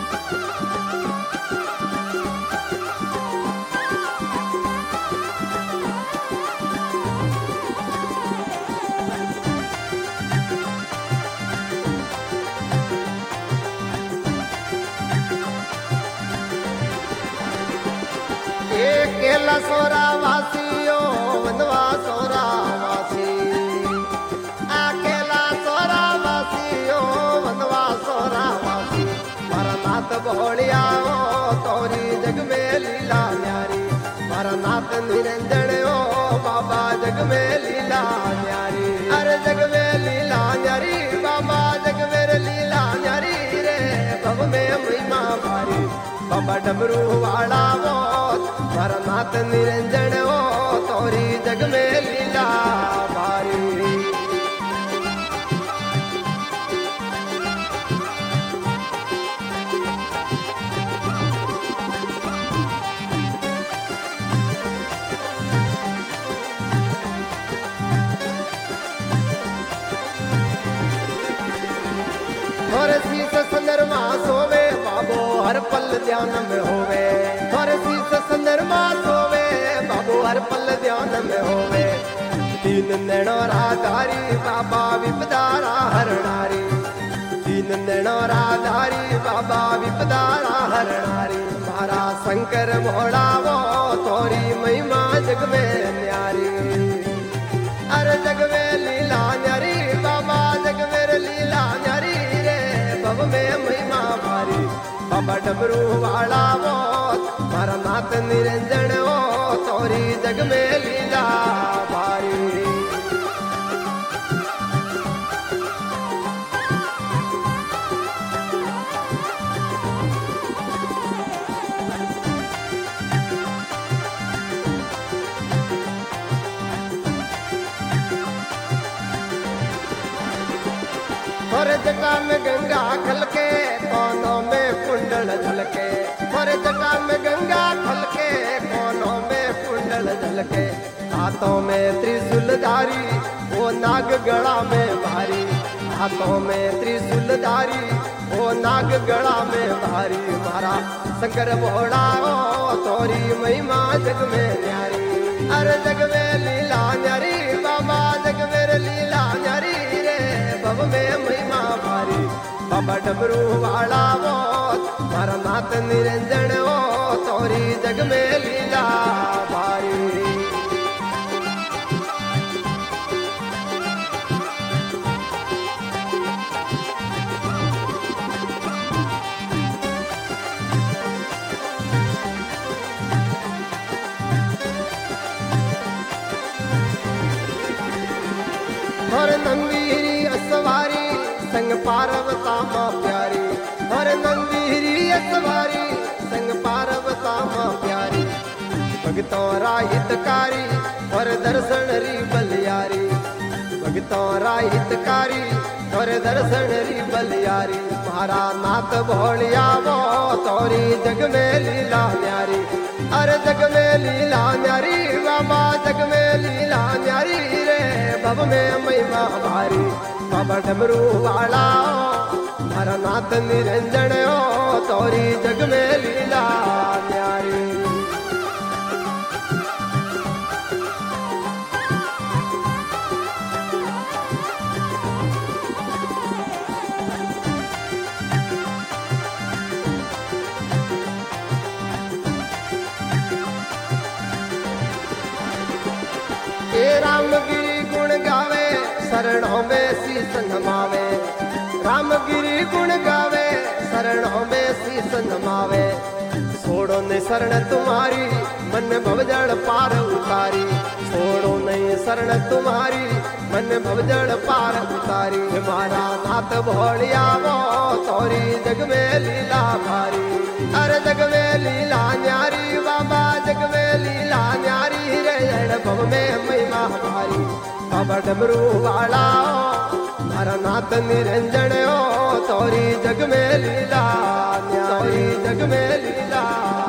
केला सोरा वासियो वंदवा सोरा वासी अकेला सोरा वासियो वंदवा सोरा वासी भरनाथ भोलिया ओ तोरी जग में लीला न्यारी भरनाथ निरंजन ओ बाबा जग में लीला न्यारी अरे जग में लीला न्यारी बाबा जग में लीला न्यारी रे भव में महिमा भारी बाबा डमरू वाला वो भरनाथ निरंजन ओ तोरी जग में लीला भारी और शीस संदरमा सोवे बाबो हर पल ध्यान में होवे और शीस संदरमा सोवे बाबो हर पल ध्यान में होवे तीन नैनोरा धारी बाबा विपदारा हरणारी तीन नैनोरा धारी बाबा विपदारा हरणारी मारा शंकर भोला वो तोरी महिमा जग में न्यारी अरे जग में लीला न्यारी बाबा जग में लीला न्यारी भव में महिमा भारी बाबा डमरू वाला वो भरनाथ निरंजन ओ तोरी जग में लीला भारी और जटा में गंगा खलके कोनों में कुंडल झलके और जटा में गंगा खलके कोनों में कुंडल झलके हाथों में त्रिशूलधारी वो नाग गला में भारी हाथों में त्रिशूलधारी वो नाग गला में भारी मारा शंकर भोला ओ तोरी महिमा जग में न्यारी अरे जग में लीला न्यारी बाबा जग में लीला न्यारी रे भव में महिमा भारी बाबा डमरू वाला वो भरनाथ निरंजन ओ तोरी जग में लीला भारी और नंदीरी असवारी संग पार्वता माँ प्यारी और नंदीरी असवारी संग पार्वता माँ प्यारी भगतों राहितकारी और दर्शन री बलियारी भगतों राहितकारी और दर्शन री बलियारी मारा नाथ भोलिया वो तोरी जग में लीला न्यारी अरे जग में लीला न्यारी बाबा जग में लीला न्यारी रे भव में महिमा भारी बाबा डमरू वाला भरनाथ निरंजन ओ तोरी जग में लीला न्यारी रामगिरी गुण गावे शरणों में शीस नमावे रामगिरी गुण गावे शरणों में शीस नमावे छोड़ो नहीं शरण तुम्हारी मन भवजड़ पार उतारी छोड़ो नहीं शरण तुम्हारी मन भवजड़ पार उतारी हमारा नाथ भोलिया वो तोरी जग में लीला भारी अरे जग में लीला न्यारी बाबा जग में लीला न्यारी रे भव में महिमा भारी बाबा डमरू वाला भरनाथ निरंजन ओ तोरी जग में लीला न्यारी जग में लीला